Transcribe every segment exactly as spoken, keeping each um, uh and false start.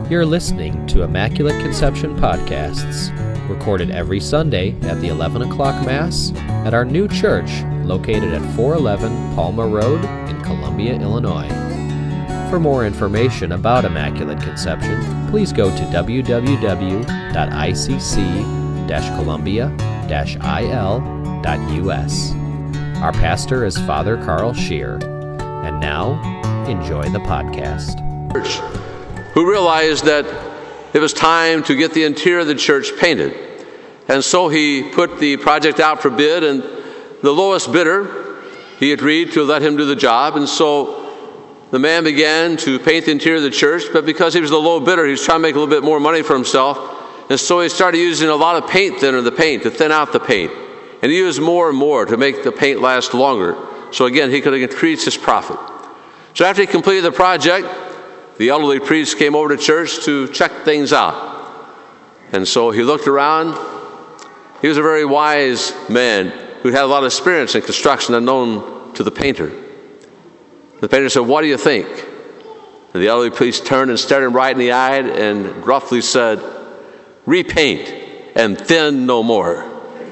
You're listening to Immaculate Conception Podcasts, recorded every Sunday at the eleven o'clock Mass at our new church located at four eleven Palma Road in Columbia, Illinois. For more information about Immaculate Conception, please go to w w w dot i c c dash columbia dash i l dot u s. Our pastor is Father Carl Scheer. And now, enjoy the podcast. Who realized that it was time to get the interior of the church painted. And so he put the project out for bid, and the lowest bidder, he agreed to let him do the job. And so the man began to paint the interior of the church, but because he was the low bidder, he was trying to make a little bit more money for himself. And so he started using a lot of paint thinner, the paint, to thin out the paint. And he used more and more to make the paint last longer. So again, he could increase his profit. So after he completed the project, the elderly priest came over to church to check things out. And so he looked around. He was a very wise man who had a lot of experience in construction unknown to the painter. The painter said, "What do you think?" And the elderly priest turned and stared him right in the eye and gruffly said, "Repaint and thin no more."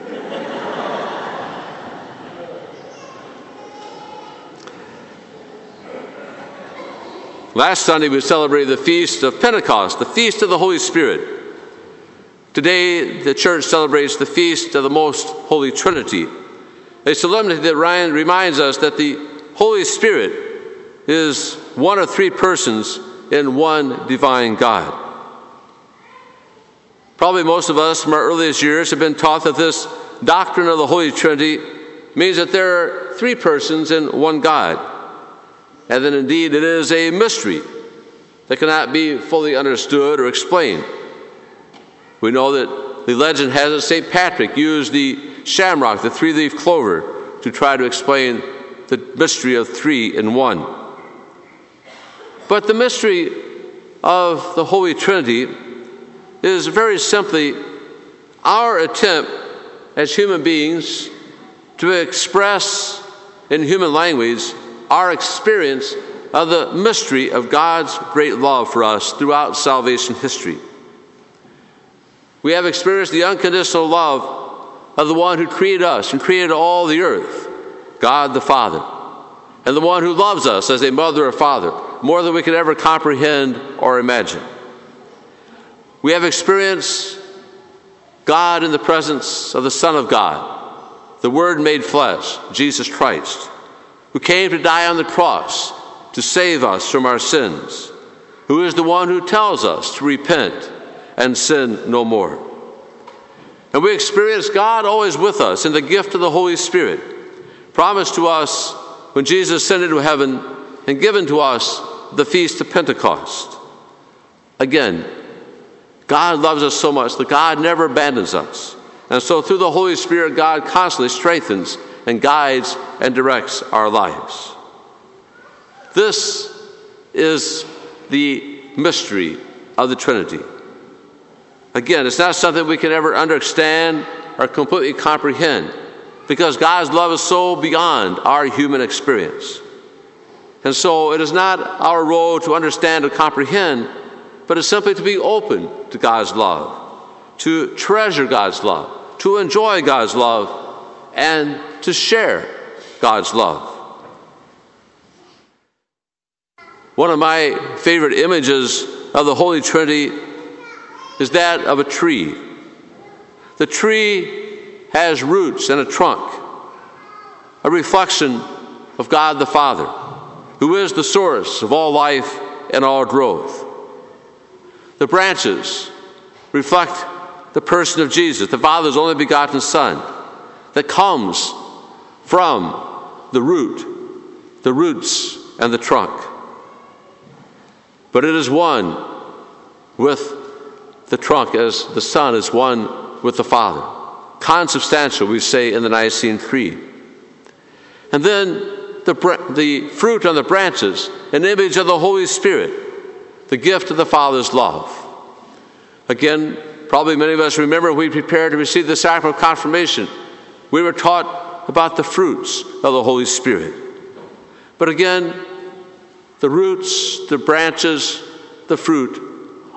Last Sunday we celebrated the Feast of Pentecost, the Feast of the Holy Spirit. Today the church celebrates the Feast of the Most Holy Trinity, a solemnity that reminds us that the Holy Spirit is one of three persons in one divine God. Probably most of us from our earliest years have been taught that this doctrine of the Holy Trinity means that there are three persons in one God. And that indeed it is a mystery that cannot be fully understood or explained. We know that the legend has that Saint Patrick used the shamrock, the three-leaf clover, to try to explain the mystery of three in one. But the mystery of the Holy Trinity is very simply our attempt as human beings to express in human language our experience of the mystery of God's great love for us throughout salvation history. We have experienced the unconditional love of the one who created us and created all the earth, God the Father, and the one who loves us as a mother or father, more than we could ever comprehend or imagine. We have experienced God in the presence of the Son of God, the Word made flesh, Jesus Christ, who came to die on the cross to save us from our sins, who is the one who tells us to repent and sin no more. And we experience God always with us in the gift of the Holy Spirit, promised to us when Jesus ascended to heaven and given to us the Feast of Pentecost. Again, God loves us so much that God never abandons us. And so through the Holy Spirit, God constantly strengthens and guides and directs our lives. This is the mystery of the Trinity. Again, it's not something we can ever understand or completely comprehend, because God's love is so beyond our human experience. And so it is not our role to understand or comprehend, but it's simply to be open to God's love, to treasure God's love, to enjoy God's love, and to share God's love. One of my favorite images of the Holy Trinity is that of a tree. The tree has roots and a trunk, a reflection of God the Father, who is the source of all life and all growth. The branches reflect the person of Jesus, the Father's only begotten Son, that comes from the root, the roots and the trunk. But it is one with the trunk as the Son is one with the Father. Consubstantial, we say in the Nicene Creed. And then the, the fruit on the branches, an image of the Holy Spirit, the gift of the Father's love. Again, probably many of us remember when we prepared to receive the sacrament of confirmation, we were taught about the fruits of the Holy Spirit. But again, the roots, the branches, the fruit,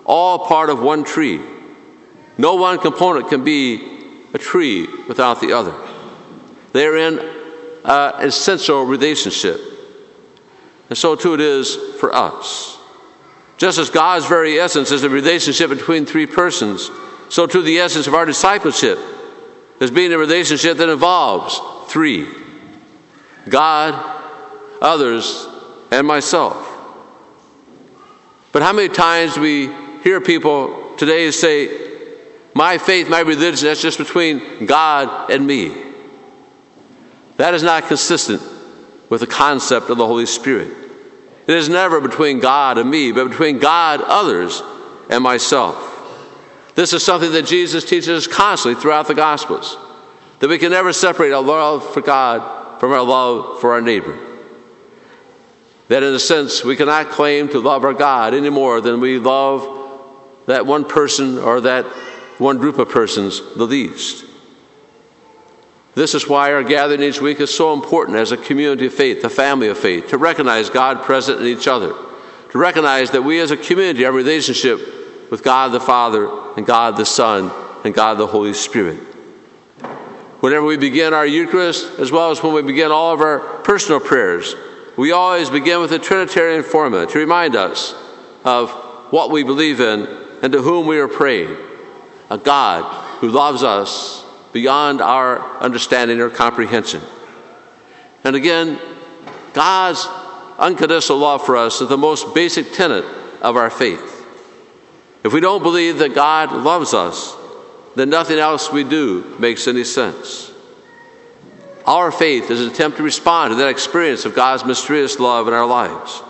all part of one tree. No one component can be a tree without the other. They are in uh, an essential relationship. And so too it is for us. Just as God's very essence is a relationship between three persons, so too the essence of our discipleship is being a relationship that involves three: God, others, and myself. But how many times do we hear people today say, my faith, my religion, that's just between God and me? That is not consistent with the concept of the Holy Spirit. It is never between God and me, but between God, others, and myself. This is something that Jesus teaches us constantly throughout the Gospels, that we can never separate our love for God from our love for our neighbor. That in a sense, we cannot claim to love our God any more than we love that one person or that one group of persons the least. This is why our gathering each week is so important as a community of faith, a family of faith, to recognize God present in each other, to recognize that we as a community have a relationship with God the Father and God the Son and God the Holy Spirit. Whenever we begin our Eucharist, as well as when we begin all of our personal prayers, we always begin with a Trinitarian formula to remind us of what we believe in and to whom we are praying: a God who loves us beyond our understanding or comprehension. And again, God's unconditional love for us is the most basic tenet of our faith. If we don't believe that God loves us, then nothing else we do makes any sense. Our faith is an attempt to respond to that experience of God's mysterious love in our lives.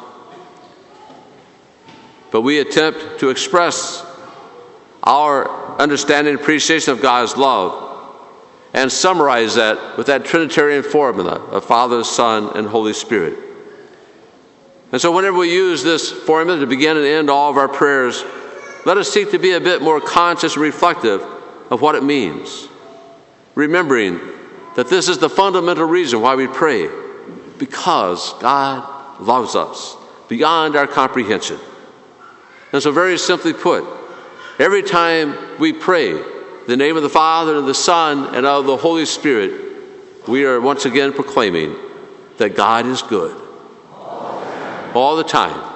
But we attempt to express our understanding and appreciation of God's love and summarize that with that Trinitarian formula of Father, Son, and Holy Spirit. And so whenever we use this formula to begin and end all of our prayers, let us seek to be a bit more conscious and reflective of what it means, remembering that this is the fundamental reason why we pray: because God loves us beyond our comprehension. And so very simply put, every time we pray in the name of the Father and the Son and of the Holy Spirit, we are once again proclaiming that God is good all the time.